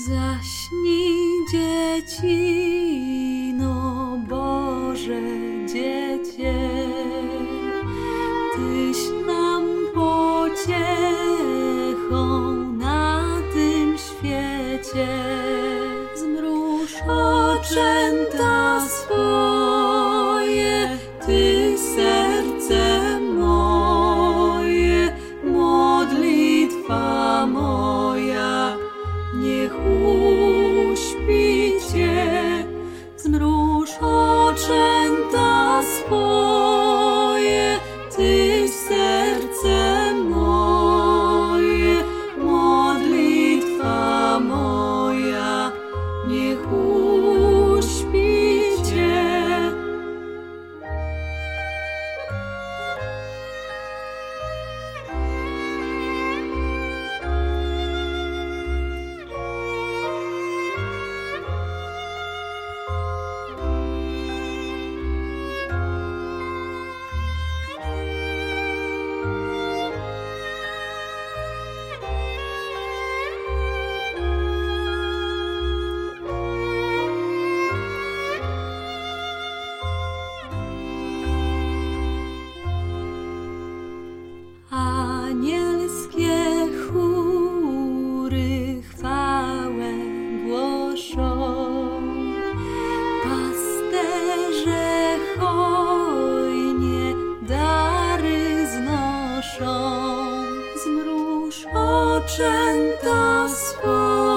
Zaśnij, dziecino, Boże Dziecię, Tyś nam pociechą na tym świecie. Zmruż oczęta swoje, Ty serce moje, modlitwa moja niech uśpi Cię. Zmruż oczęta swoje, Ty serce moje, modlitwa moja niech uśpi Cię. Anielskie chóry chwałę głoszą, pasterze hojnie dary znoszą. Zmruż oczęta swoje,